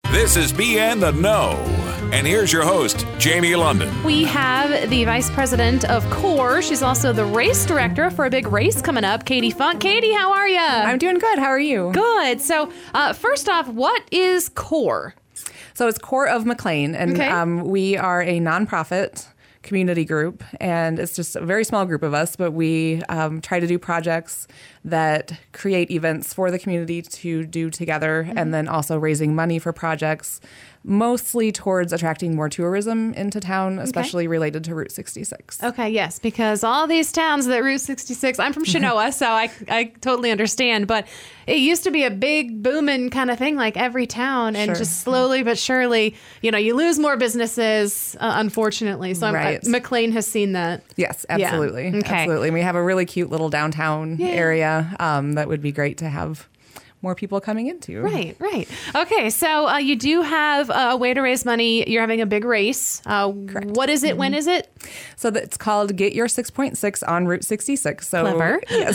This is BN the Know. And here's your host, Jamie London. We have the Vice President of CORE. She's also the race director for a big race coming up, Katie Funk. Katie, how are you? I'm doing good. How are you? Good. So first off, what is CORE? So it's CORE of McLean, and we are a nonprofit community group, and it's just a very small group of us, but we try to do projects that create events for the community to do together, and then also raising money for projects mostly towards attracting more tourism into town, especially related to Route 66. Okay, yes, because all these towns that Route 66, I'm from Chenoa, so I totally understand, but it used to be a big booming kind of thing, like every town, and just slowly but surely, you lose more businesses, unfortunately. So McLean has seen that. Yes, absolutely. Yeah. Okay. Absolutely. And we have a really cute little downtown area that would be great to have more people coming into. Right. Okay, so you do have a way to raise money. You're having a big race. Correct. What is it? When is it? So it's called Get Your 6.6 on Route 66. So, clever. Yes.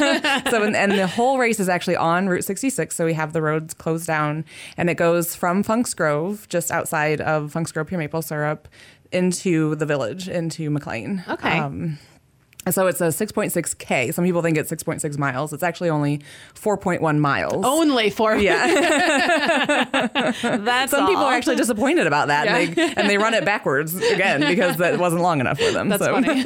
And the whole race is actually on Route 66. So we have the roads closed down, and it goes from Funk's Grove, just outside of Funk's Grove, Pure Maple Syrup, into the village, into McLean. Okay. So it's a 6.6K. Some people think it's 6.6 miles. It's actually only 4.1 miles. Only 4. Yeah. That's Some people all. are actually disappointed about that, and they run it backwards again because that wasn't long enough for them. That's funny.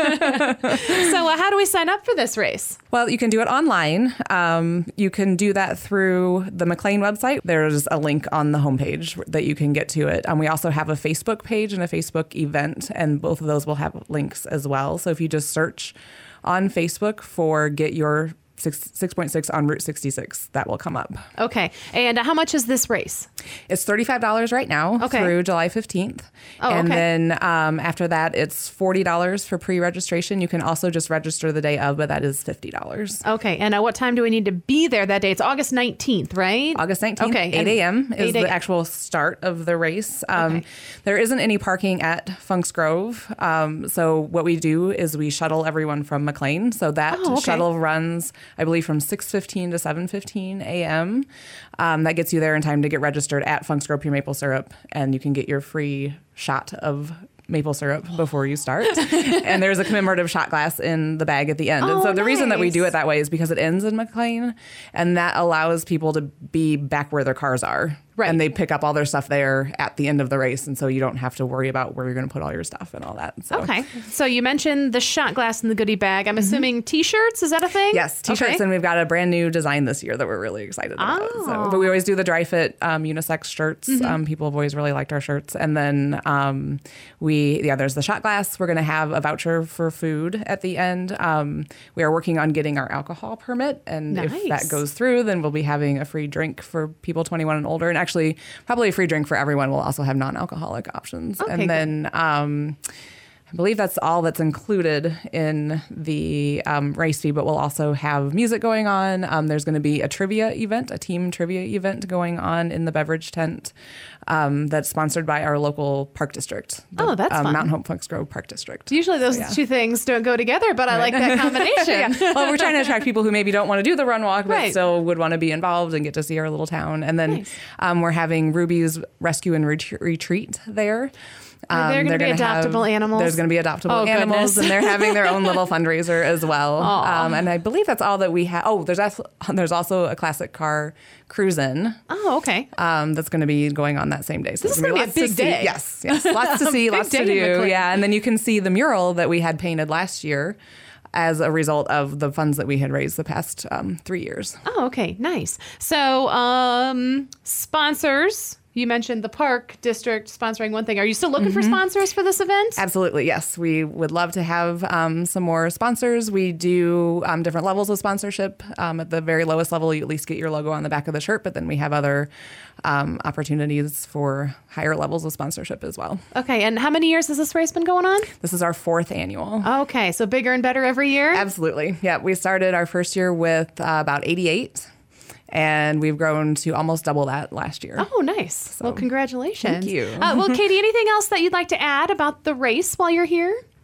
So how do we sign up for this race? Well, you can do it online. You can do that through the McLean website. There's a link on the homepage that you can get to it. We also have a Facebook page and a Facebook event, and both of those will have links as well. So if you just search on Facebook for Get Your 6.6 on Route 66, that will come up. Okay. And how much is this race? It's $35 right now through July 15th. And then after that, it's $40 for pre-registration. You can also just register the day of, but that is $50. Okay. And what time do we need to be there that day? It's August 19th, right? August 19th, okay. 8 a.m. is the actual start of the race. There isn't any parking at Funk's Grove. So what we do is we shuttle everyone from McLean. So that shuttle runs, I believe, from 6:15 to 7:15 a.m. That gets you there in time to get registered at Funk's Grove Pure Maple Syrup, and you can get your free shot of maple syrup before you start. And there's a commemorative shot glass in the bag at the end. And so the reason that we do it that way is because it ends in McLean, and that allows people to be back where their cars are. Right. And they pick up all their stuff there at the end of the race. And so you don't have to worry about where you're going to put all your stuff and all that. So. Okay. So you mentioned the shot glass and the goodie bag. I'm assuming T-shirts. Is that a thing? Yes, T-shirts. Okay. And we've got a brand new design this year that we're really excited about. So, but we always do the dry fit unisex shirts. People have always really liked our shirts. And then there's the shot glass. We're going to have a voucher for food at the end. We are working on getting our alcohol permit. And if that goes through, then we'll be having a free drink for people 21 and older. And actually, probably a free drink for everyone. We'll also have non-alcoholic options. Okay, and then I believe that's all that's included in the race fee, but we'll also have music going on. There's going to be a team trivia event going on in the beverage tent that's sponsored by our local park district. That's fun. Mountain Hope Funk's Grove Park District. Usually those two things don't go together, but I like that combination. Well, we're trying to attract people who maybe don't want to do the run walk, but still would want to be involved and get to see our little town. And then we're having Ruby's Rescue and Retreat there. They're going to be adoptable animals. There's going to be adoptable animals, and they're having their own little fundraiser as well. And I believe that's all that we have. Oh, there's also a classic car cruise-in. Oh, okay. That's going to be going on that same day. So this is going to be a big day. Yes, lots to see, lots to do. Yeah, and then you can see the mural that we had painted last year as a result of the funds that we had raised the past 3 years. Oh, okay, nice. So sponsors. You mentioned the park district sponsoring one thing. Are you still looking for sponsors for this event? Absolutely, yes. We would love to have some more sponsors. We do different levels of sponsorship. At the very lowest level, you at least get your logo on the back of the shirt, but then we have other opportunities for higher levels of sponsorship as well. Okay, and how many years has this race been going on? This is our 4th annual. Okay, so bigger and better every year? Absolutely. Yeah, we started our first year with about 88. And we've grown to almost double that last year. Oh, nice. So, well, congratulations. Thank you. Well, Katie, anything else that you'd like to add about the race while you're here?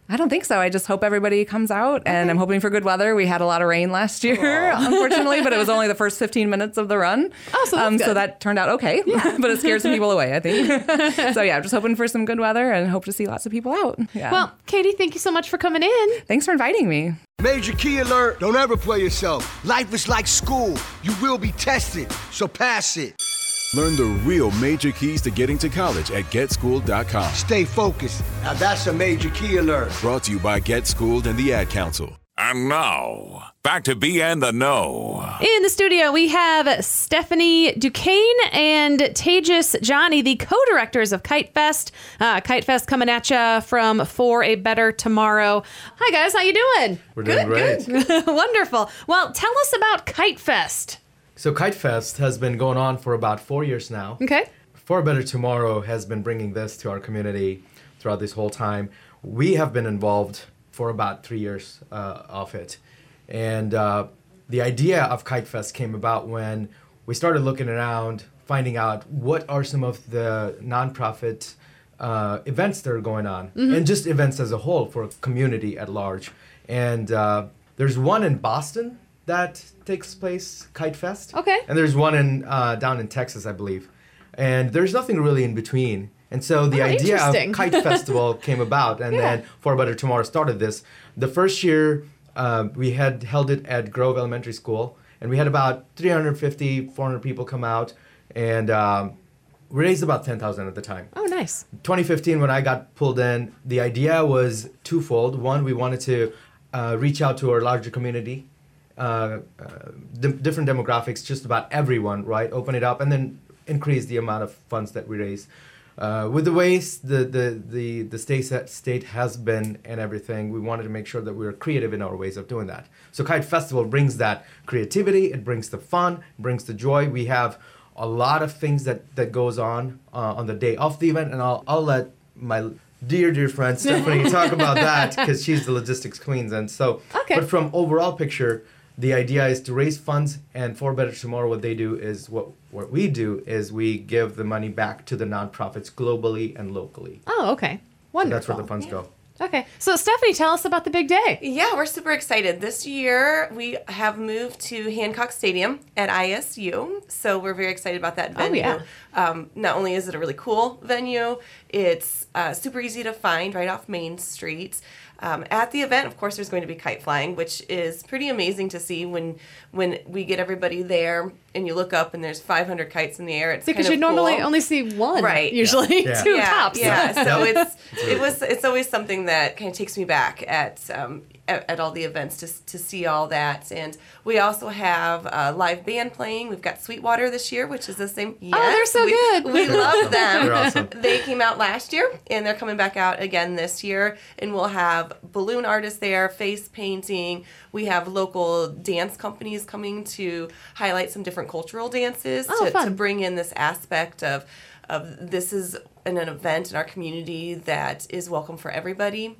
I don't think so. I just hope everybody comes out, and I'm hoping for good weather. We had a lot of rain last year, unfortunately, but it was only the first 15 minutes of the run. Oh, so that turned out okay, but it scared some people away, I think. So yeah, I'm just hoping for some good weather and hope to see lots of people out. Yeah. Well, Katie, thank you so much for coming in. Thanks for inviting me. Major key alert, don't ever play yourself. Life is like school. You will be tested, so pass it. Learn the real major keys to getting to college at GetSchooled.com. Stay focused. Now that's a major key alert. Brought to you by Get Schooled and the Ad Council. And now, back to BN The Know. In the studio, we have Stephanie Duquesne and Tejas Johnny, the co-directors of Kite Fest. Kite Fest coming at you from For a Better Tomorrow. Hi, guys. How you doing? We're doing great. Good. Wonderful. Well, tell us about Kite Fest. So Kite Fest has been going on for about 4 years now. Okay. For a Better Tomorrow has been bringing this to our community throughout this whole time. We have been involved for about 3 years of it. And the idea of Kite Fest came about when we started looking around, finding out what are some of the nonprofit events that are going on, and just events as a whole for a community at large. And there's one in Boston that takes place, Kite Fest. Okay. And there's one in down in Texas, I believe. And there's nothing really in between. And so the idea of Kite Festival came about, and then For a Better Tomorrow started this. The first year, we had held it at Grove Elementary School, and we had about 350, 400 people come out, and we raised about $10,000 at the time. Oh, nice. 2015, when I got pulled in, the idea was twofold. One, we wanted to reach out to our larger community, different demographics, just about everyone, right? Open it up, and then increase the amount of funds that we raise. With the ways the state has been and everything, we wanted to make sure that we were creative in our ways of doing that. So Kite Festival brings that creativity, it brings the fun, it brings the joy. We have a lot of things that goes on the day of the event, and I'll let my dear friend Stephanie talk about that, because she's the logistics queen. And so, but from overall picture, the idea is to raise funds, and For Better Tomorrow, what they do is what we do is we give the money back to the nonprofits globally and locally. Oh, okay. Wonderful. So that's where the funds go. Okay. So, Stephanie, tell us about the big day. Yeah, we're super excited. This year, we have moved to Hancock Stadium at ISU, so we're very excited about that venue. Oh, yeah. Not only is it a really cool venue, it's super easy to find right off Main Street. At the event, of course, there's going to be kite flying, which is pretty amazing to see when we get everybody there and you look up and there's 500 kites in the air. It's because kind you of normally cool. only see one, right? Usually Yeah. two tops. Yeah, so it's always something that kind of takes me back at all the events to see all that. And we also have a live band playing. We've got Sweetwater this year, which is the same. Yes, they're so good. We love them. They're awesome. They came out last year, and they're coming back out again this year. And we'll have balloon artists there, face painting. We have local dance companies coming to highlight some different cultural dances to bring in this aspect of this is an event in our community that is welcome for everybody.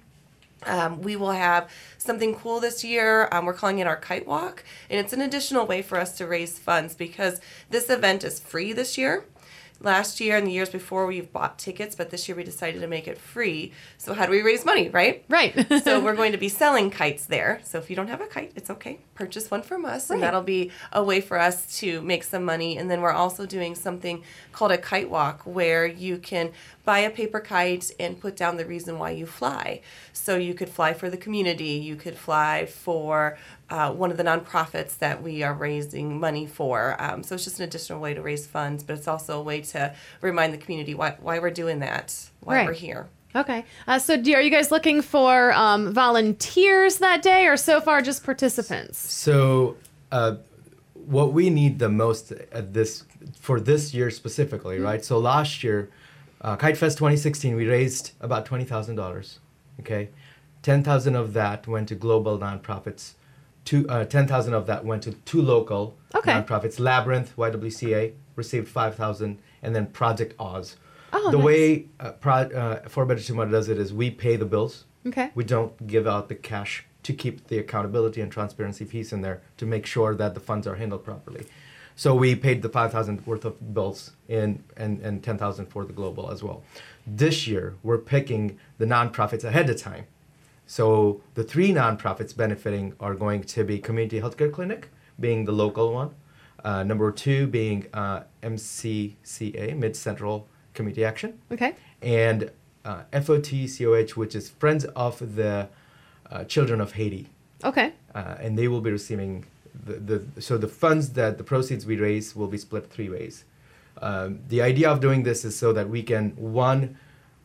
We will have something cool this year. We're calling it our Kite Walk, and it's an additional way for us to raise funds because this event is free this year. Last year and the years before, we've bought tickets, but this year we decided to make it free. So how do we raise money, right? Right. So we're going to be selling kites there. So if you don't have a kite, it's okay. Purchase one from us, and that'll be a way for us to make some money. And then we're also doing something called a kite walk, where you can buy a paper kite and put down the reason why you fly. So you could fly for the community. You could fly for one of the nonprofits that we are raising money for. So it's just an additional way to raise funds, but it's also a way to remind the community why we're doing that, why we're here. Okay. So are you guys looking for volunteers that day, or so far just participants? So what we need the most for this year specifically, right? So last year, Kite Fest 2016, we raised about $20,000. Okay, 10,000 of that went to global nonprofits. 10,000 of that went to two local nonprofits. Labyrinth, YWCA, received 5,000, and then Project Oz. The way For Better Tomorrow does it is we pay the bills. Okay. We don't give out the cash to keep the accountability and transparency piece in there to make sure that the funds are handled properly. So we paid the 5,000 worth of bills and 10,000 for the global as well. This year, we're picking the nonprofits ahead of time So the 3 nonprofits benefiting are going to be Community Healthcare Clinic, being the local one. Number 2 being MCCA, Mid Central Community Action. Okay. And FOTCOH, which is Friends of the Children of Haiti. Okay. And they will be receiving so the funds the proceeds we raise will be split 3 ways. The idea of doing this is so that we can, one,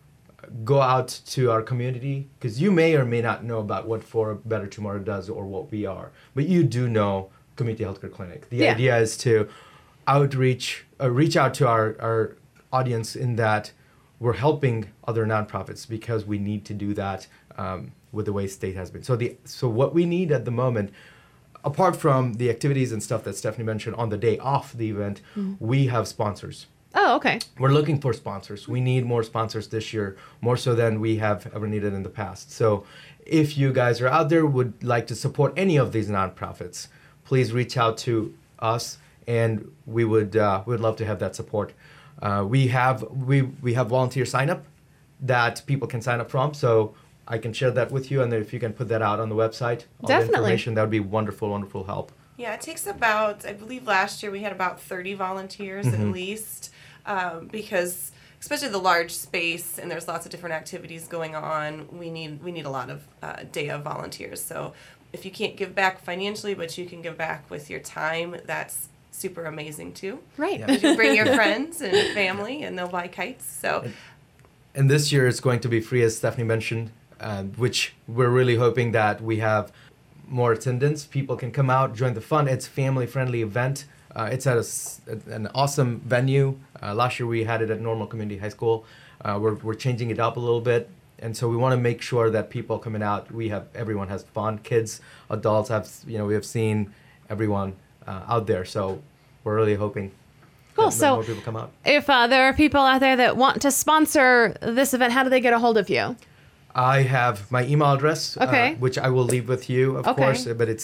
go out to our community, because you may or may not know about what For a Better Tomorrow does or what we are, but you do know Community Healthcare Clinic. The idea is to reach out to our audience in that we're helping other nonprofits because we need to do that with the way state has been. So what we need at the moment, apart from the activities and stuff that Stephanie mentioned on the day of the event, we have sponsors. Oh, okay. We're looking for sponsors. We need more sponsors this year, more so than we have ever needed in the past. So if you guys are out there, would like to support any of these nonprofits, please reach out to us, and we would love to have that support. We have volunteer sign up that people can sign up from, so I can share that with you, and then if you can put that out on the website, all the information, that would be wonderful help. Yeah, it takes about, I believe last year we had about 30 volunteers at least, because especially the large space and there's lots of different activities going on, we need a lot of day of volunteers. So if you can't give back financially, but you can give back with your time, that's super amazing too. Right. Yeah. You can bring your friends and family, and they'll buy kites. So, and this year it's going to be free, as Stephanie mentioned, which we're really hoping that we have more attendance. People can come out, join the fun. It's a family-friendly event. It's at an awesome venue. Last year we had it at Normal Community High School. We're changing it up a little bit. And so we want to make sure that people coming out, everyone has fun. Kids, adults we have seen everyone out there. So we're really hoping that more people come out. If there are people out there that want to sponsor this event, how do they get a hold of you? I have my email address, which I will leave with you, of course, but it's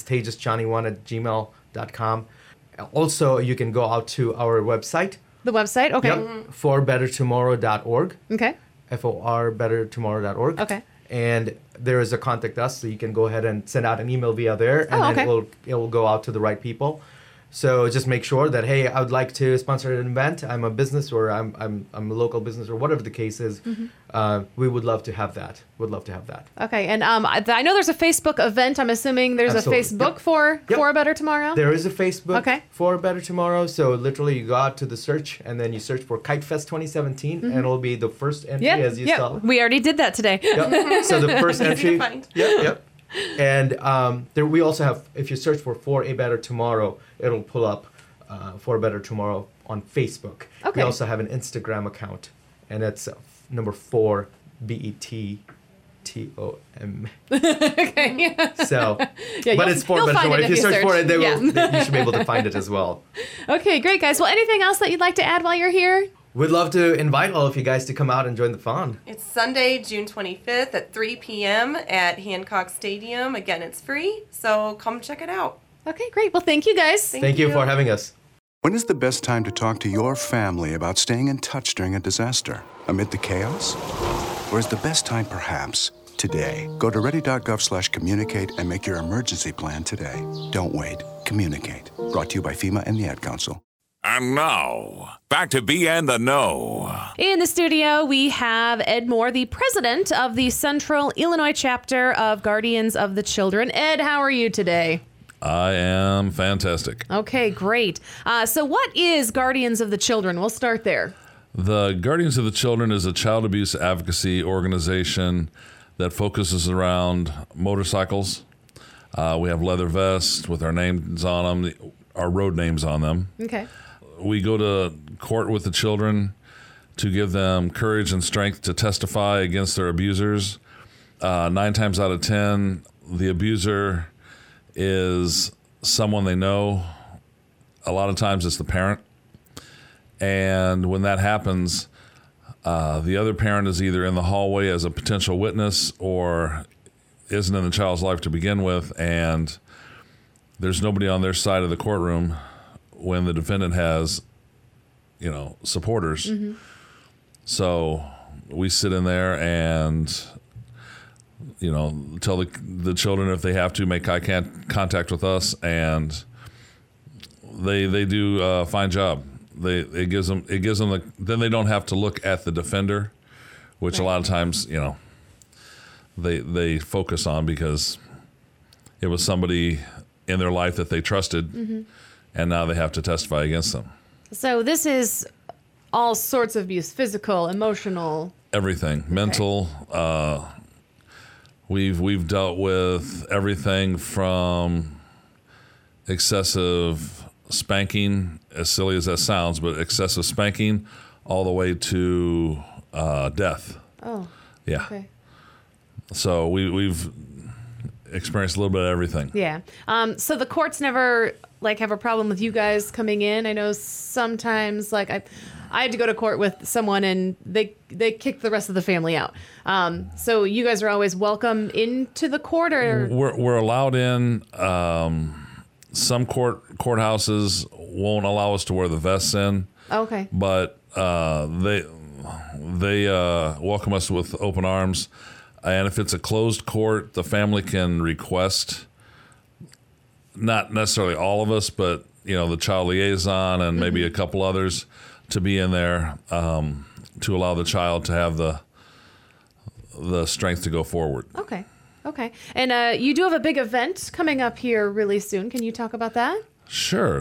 tejasjohnny1@gmail.com. Also, you can go out to our website. The website? Okay. Yep. forbettertomorrow.org. Okay. FORbettertomorrow.org. Okay. And there is a contact us, so you can go ahead and send out an email via there, and then it will go out to the right people. So just make sure that, hey, I would like to sponsor an event. I'm a business, or I'm a local business, or whatever the case is. We would love to have that. Okay, and I know there's a Facebook event. I'm assuming there's a Facebook for a Better Tomorrow. There is a Facebook for a Better Tomorrow. So literally, you go out to the search, and then you search for Kite Fest 2017, and it'll be the first entry, as you saw. We already did that today. Yep. So the first entry. Easy to find. Yep. And we also have, if you search for a Better Tomorrow, it'll pull up For a Better Tomorrow on Facebook. Okay. We also have an Instagram account, and it's number 4 BETTOM. Okay. So, but it's For a Better Tomorrow. If you search for it, you should be able to find it as well. Okay, great, guys. Well, anything else that you'd like to add while you're here? We'd love to invite all of you guys to come out and join the fun. It's Sunday, June 25th at 3 p.m. at Hancock Stadium. Again, it's free, so come check it out. Okay, great. Well, thank you, guys. Thank you for having us. When is the best time to talk to your family about staying in touch during a disaster? Amid the chaos? Or is the best time perhaps today? Go to ready.gov/communicate and make your emergency plan today. Don't wait. Communicate. Brought to you by FEMA and the Ad Council. And now, back to Be in the Know. In the studio, we have Ed Moore, the president of the Central Illinois chapter of Guardians of the Children. Ed, how are you today? I am fantastic. Okay, great. So what is Guardians of the Children? We'll start there. The Guardians of the Children is a child abuse advocacy organization that focuses around motorcycles. We have leather vests with our names on them, our road names on them. Okay. We go to court with the children to give them courage and strength to testify against their abusers. 9 times out of 10, the abuser is someone they know. A lot of times it's the parent. And when that happens, the other parent is either in the hallway as a potential witness or isn't in the child's life to begin with, and there's nobody on their side of the courtroom when the defendant has, supporters. So we sit in there and tell the children if they have to make eye contact with us, and they do a fine job. It gives them then they don't have to look at the defender, which a lot of times they focus on because it was somebody in their life that they trusted, and now they have to testify against them. So this is all sorts of abuse: physical, emotional, everything, mental. We've dealt with everything from excessive spanking, as silly as that sounds, but excessive spanking, all the way to death. Oh, yeah. Okay. So we've experienced a little bit of everything. Yeah. So the courts never have a problem with you guys coming in. I know sometimes I had to go to court with someone and they kicked the rest of the family out. So you guys are always welcome into the court, or we're allowed in. Some courthouses won't allow us to wear the vests in. Okay. But they welcome us with open arms. And if it's a closed court, the family can request, not necessarily all of us, but the child liaison and maybe a couple others to be in there to allow the child to have the strength to go forward. Okay. And you do have a big event coming up here really soon. Can you talk about that? Sure.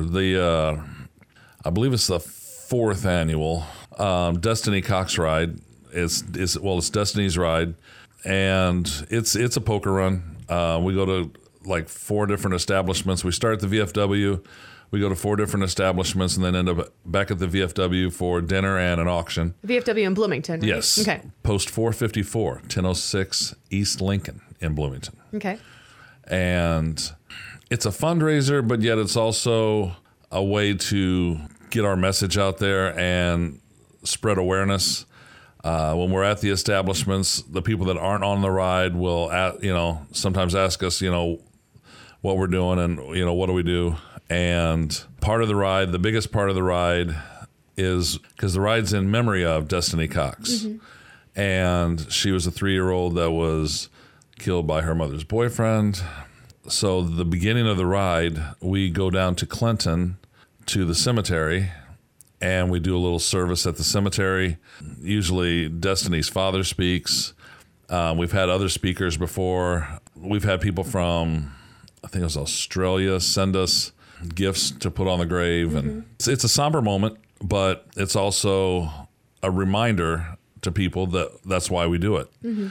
I believe it's the 4th annual Destiny Cox Ride. It's Destiny's Ride. And it's a poker run. We go to 4 different establishments. We start at the VFW. We go to 4 different establishments and then end up back at the VFW for dinner and an auction. VFW in Bloomington, right? Yes. Okay. Post 454, 1006 East Lincoln in Bloomington. Okay. And it's a fundraiser, but yet it's also a way to get our message out there and spread awareness. When we're at the establishments, the people that aren't on the ride will, sometimes ask us, what we're doing and, what do we do? And part of the ride, the biggest part of the ride is because the ride's in memory of Destiny Cox. And she was a 3-year-old that was killed by her mother's boyfriend. So the beginning of the ride, we go down to Clinton to the cemetery, and we do a little service at the cemetery. Usually Destiny's father speaks. We've had other speakers before. We've had people from, I think it was Australia, send us gifts to put on the grave. And it's a somber moment, but it's also a reminder to people that that's why we do it.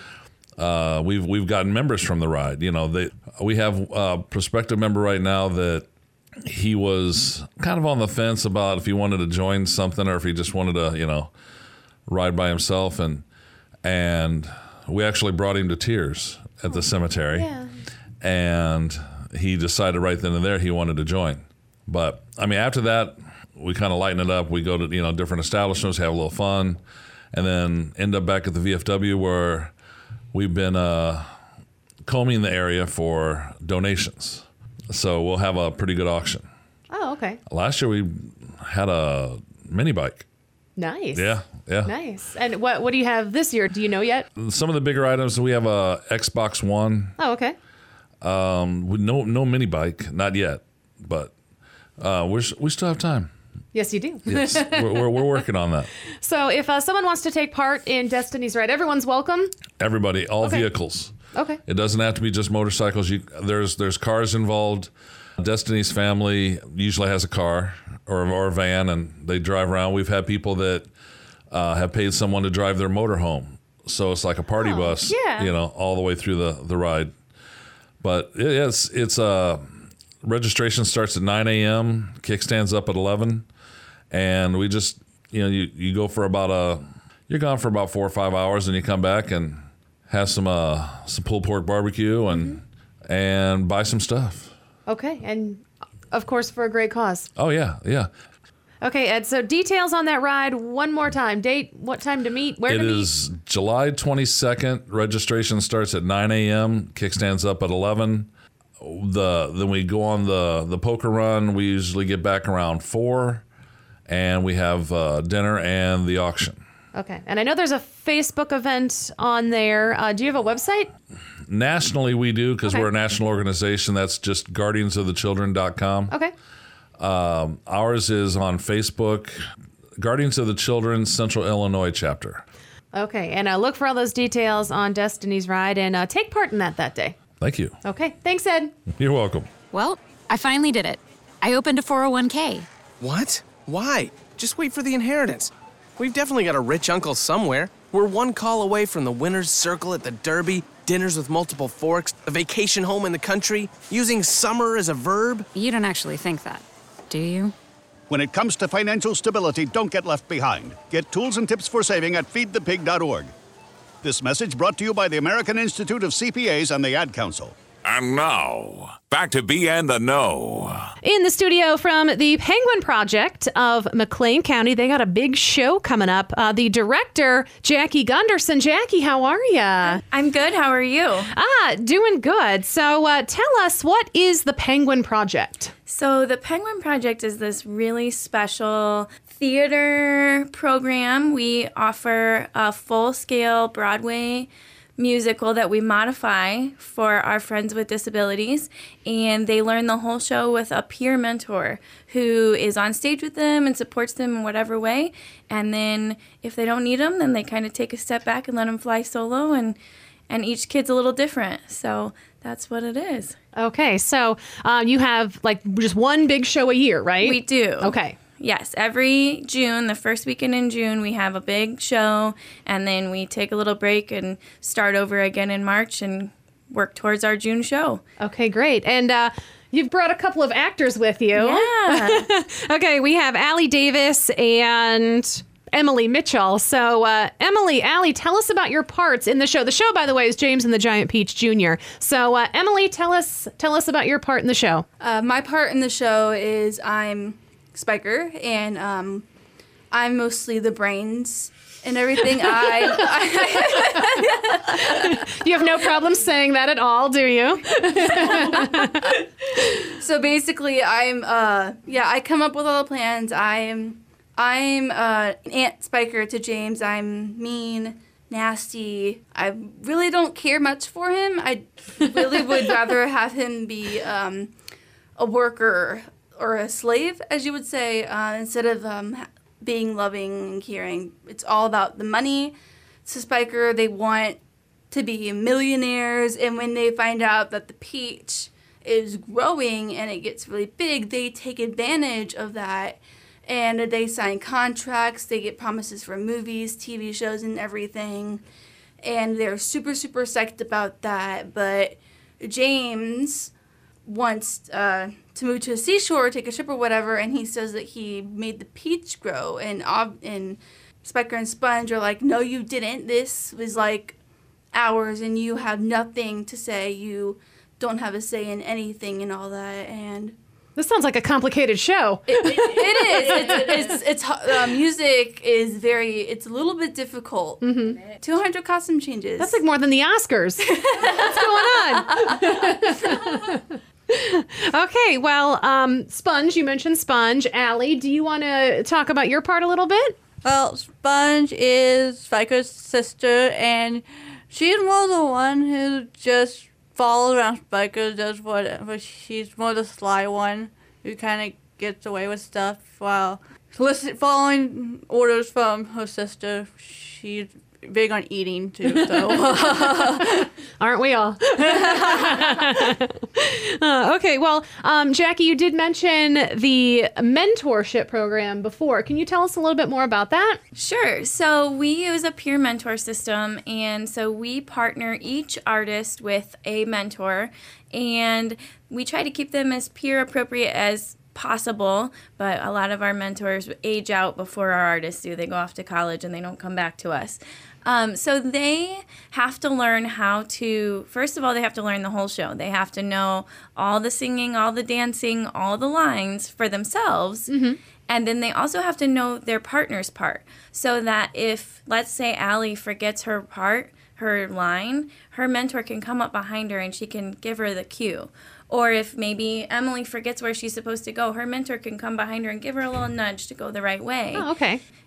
We've gotten members from the ride. We have a prospective member right now that he was kind of on the fence about if he wanted to join something or if he just wanted to, ride by himself. And we actually brought him to tears at the cemetery. Yeah. And he decided right then and there he wanted to join. But, after that, we kind of lighten it up. We go to, different establishments, have a little fun, and then end up back at the VFW where we've been combing the area for donations. So we'll have a pretty good auction. Oh, okay. Last year we had a mini bike. Nice. Yeah. Nice. And what do you have this year? Do you know yet? Some of the bigger items, we have a Xbox One. Oh, okay. With no mini bike, not yet, but we still have time. Yes, you do. Yes, we're working on that. So if someone wants to take part in Destiny's Ride, everyone's welcome? Everybody, all vehicles. Okay. It doesn't have to be just motorcycles. There's cars involved. Destiny's family usually has a car or a van, and they drive around. We've had people that have paid someone to drive their motorhome. So it's like a party bus, all the way through the ride. But it's registration starts at 9 a.m., kickstand's up at 11, and we just, you go for you're gone for about 4 or 5 hours, and you come back and have some pulled pork barbecue and buy some stuff. Okay, and of course for a great cause. Oh, yeah. Okay, Ed, so details on that ride one more time. Date, what time to meet, where to meet? It is July 22nd. Registration starts at 9 a.m., kickstand's up at 11. Then we go on the poker run. We usually get back around 4, and we have dinner and the auction. Okay, and I know there's a Facebook event on there. Do you have a website? Nationally, we do because we're a national organization. That's just guardiansofthechildren.com. Okay. Ours is on Facebook, Guardians of the Children Central Illinois chapter. Okay, and look for all those details on Destiny's Ride and take part in that day. Thank you. Okay, thanks, Ed. You're welcome. Well, I finally did it. I opened a 401k. What? Why? Just wait for the inheritance. We've definitely got a rich uncle somewhere. We're one call away from the winner's circle at the Derby, dinners with multiple forks, a vacation home in the country, using summer as a verb. You don't actually think that, do you? When it comes to financial stability, don't get left behind. Get tools and tips for saving at feedthepig.org. This message brought to you by the American Institute of CPAs and the Ad Council. And now, back to BN the Know. In the studio from the Penguin Project of McLean County, they got a big show coming up. The director, Jackie Gunderson. Jackie, how are you? I'm good. How are you? Doing good. So tell us, what is the Penguin Project? So the Penguin Project is this really special theater program. We offer a full-scale Broadway musical that we modify for our friends with disabilities, and they learn the whole show with a peer mentor who is on stage with them and supports them in whatever way. And then if they don't need them, then they kind of take a step back and let them fly solo, and each kid's a little different. So that's what it is. Okay, so you have like just one big show a year, right? We do. Okay. Yes, every June, the first weekend in June, we have a big show, and then we take a little break and start over again in March and work towards our June show. Okay, great. And you've brought a couple of actors with you. Yeah. Okay, we have Allie Davis and Emily Mitchell. So, Allie, tell us about your parts in the show. The show, by the way, is James and the Giant Peach Jr. So, Emily, tell us about your part in the show. My part in the show is I'm Spiker, and I'm mostly the brains and everything. You have no problem saying that at all, do you? So basically, I come up with all the plans. I'm Aunt Spiker to James. I'm mean, nasty. I really don't care much for him. I really would rather have him be a worker or a slave, as you would say, instead of being loving and caring. It's all about the money. So Spiker, they want to be millionaires, and when they find out that the peach is growing and it gets really big, they take advantage of that, and they sign contracts, they get promises for movies, TV shows, and everything, and they're super, super psyched about that. But James wants to move to a seashore, take a ship or whatever, and he says that he made the peach grow, and Spiker and Sponge are like, no, you didn't. This was like ours, and you have nothing to say. You don't have a say in anything and all that. And this sounds like a complicated show. It is. It's music is it's a little bit difficult. Mm-hmm. 200 costume changes. That's like more than the Oscars. What's going on? Okay, well, Sponge, you mentioned Sponge. Allie, do you want to talk about your part a little bit? Well, Sponge is Spiker's sister, and she's more the one who just follows around Spiker, does but she's more the sly one who kind of gets away with stuff while following orders from her sister. She's big on eating too, so aren't we all? Okay, well, Jackie, you did mention the mentorship program before. Can you tell us a little bit more about that? Sure. So we use a peer mentor system, and so we partner each artist with a mentor, and we try to keep them as peer appropriate as possible, but a lot of our mentors age out before our artists do. They go off to college and they don't come back to us. So they have to learn first of all, they have to learn the whole show. They have to know all the singing, all the dancing, all the lines for themselves. Mm-hmm. And then they also have to know their partner's part, so that if, let's say, Allie forgets her part, her line, her mentor can come up behind her and she can give her the cue. Or if maybe Emily forgets where she's supposed to go, her mentor can come behind her and give her a little nudge to go the right way. Oh, okay.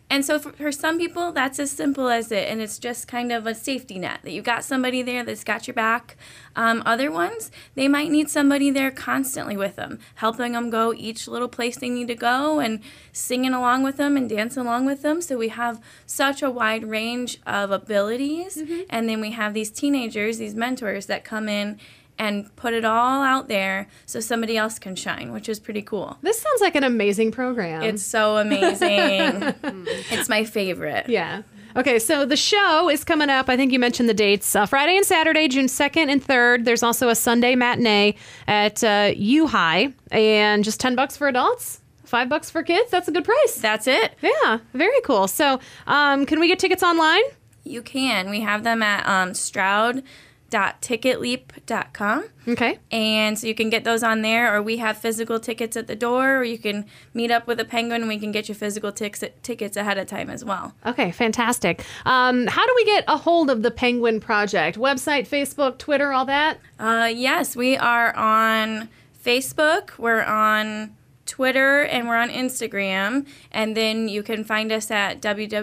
And so for some people, that's as simple as it, and it's just kind of a safety net that you got somebody there that's got your back. Other ones, they might need somebody there constantly with them, helping them go each little place they need to go and singing along with them and dancing along with them. So we have such a wide range of abilities, and then we have these teenagers, these mentors that come in and put it all out there so somebody else can shine, which is pretty cool. This sounds like an amazing program. It's so amazing. It's my favorite. Yeah. Okay, so the show is coming up. I think you mentioned the dates. Friday and Saturday, June 2nd and 3rd. There's also a Sunday matinee at U-High, and just $10 for adults. $5 for kids. That's a good price. That's it. Yeah, very cool. So can we get tickets online? You can. We have them at Stroud.ticketleap.com. Okay. And so you can get those on there, or we have physical tickets at the door, or you can meet up with a Penguin and we can get you physical tickets ahead of time as well. Okay, fantastic. How do we get a hold of the Penguin Project? Website, Facebook, Twitter, all that? Yes, we are on Facebook. We're on Twitter, and we're on Instagram. And then you can find us at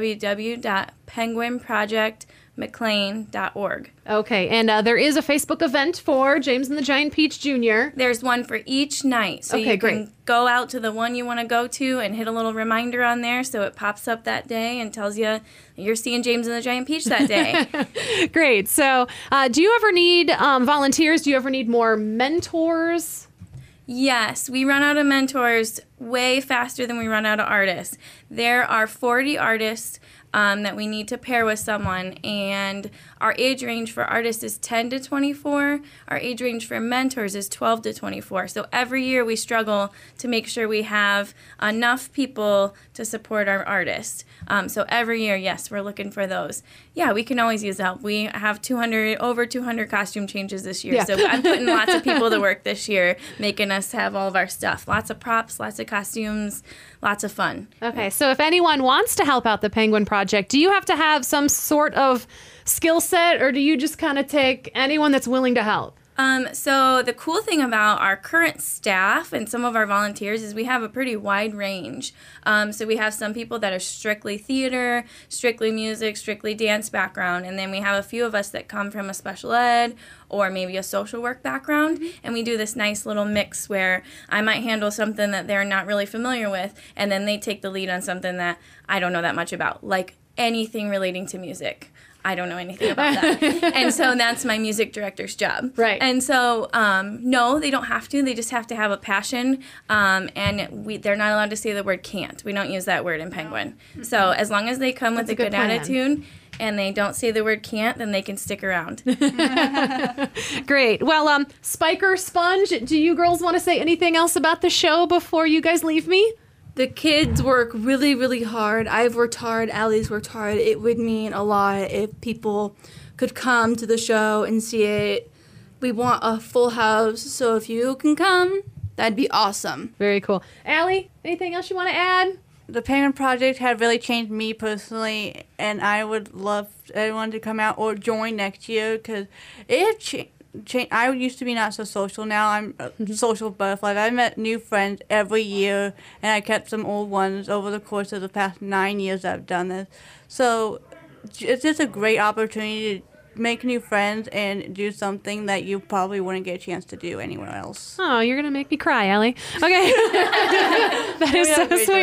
www.penguinprojectmclean.org. Okay, and there is a Facebook event for James and the Giant Peach Jr. There's one for each night. So you can go out to the one you want to go to and hit a little reminder on there so it pops up that day and tells you you're seeing James and the Giant Peach that day. Great. So do you ever need volunteers? Do you ever need more mentors? Yes, we run out of mentors way faster than we run out of artists. There are 40 artists that we need to pair with someone, and our age range for artists is 10 to 24. Our age range for mentors is 12 to 24. So every year we struggle to make sure we have enough people to support our artists. So every year, yes, we're looking for those. Yeah, we can always use help. We have over 200 costume changes this year. Yeah. So I'm putting lots of people to work this year, making us have all of our stuff. Lots of props, lots of costumes, lots of fun. Okay, so if anyone wants to help out the Penguin Project, do you have to have some sort of skill set, or do you just kind of take anyone that's willing to help? So the cool thing about our current staff and some of our volunteers is we have a pretty wide range. So we have some people that are strictly theater, strictly music, strictly dance background, and then we have a few of us that come from a special ed or maybe a social work background, and we do this nice little mix where I might handle something that they're not really familiar with, and then they take the lead on something that I don't know that much about, like anything relating to music. I don't know anything about that. And so that's my music director's job. Right. And so, no, they don't have to. They just have to have a passion. And they're not allowed to say the word can't. We don't use that word in Penguin. So as long as they come with a good attitude and they don't say the word can't, then they can stick around. Great. Well, Spiker, Sponge, do you girls want to say anything else about the show before you guys leave me? The kids work really, really hard. I've worked hard. Allie's worked hard. It would mean a lot if people could come to the show and see it. We want a full house, so if you can come, that'd be awesome. Very cool. Allie, anything else you want to add? The Penguin Project had really changed me personally, and I would love everyone to come out or join next year because it changed. I used to be not so social. Now I'm a social butterfly. I met new friends every year, and I kept some old ones over the course of the past 9 years I've done this. So it's just a great opportunity to make new friends and do something that you probably wouldn't get a chance to do anywhere else. Oh, you're going to make me cry, Allie. Okay. That is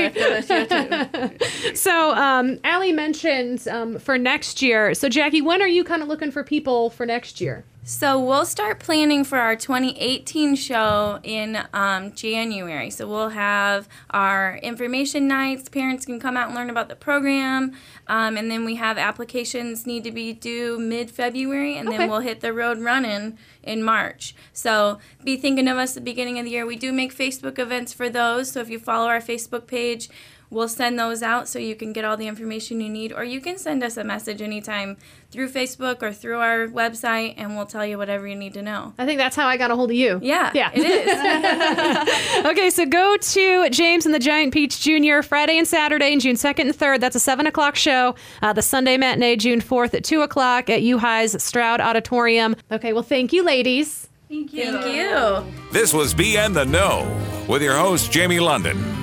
so sweet. So Allie mentioned for next year. So Jackie, when are you kind of looking for people for next year? So we'll start planning for our 2018 show in January. So we'll have our information nights. Parents can come out and learn about the program. And then we have applications need to be due mid-February, and then we'll hit the road running in March. So be thinking of us at the beginning of the year. We do make Facebook events for those. So if you follow our Facebook page, we'll send those out so you can get all the information you need, or you can send us a message anytime through Facebook or through our website, and we'll tell you whatever you need to know. I think that's how I got a hold of you. Yeah, it is. Okay, so go to James and the Giant Peach Jr. Friday and Saturday, June 2nd and 3rd. That's a 7 o'clock show. The Sunday matinee, June 4th at 2 o'clock at U-High's Stroud Auditorium. Okay, well, thank you, ladies. Thank you. This was Be in the Know with your host, Jamie London.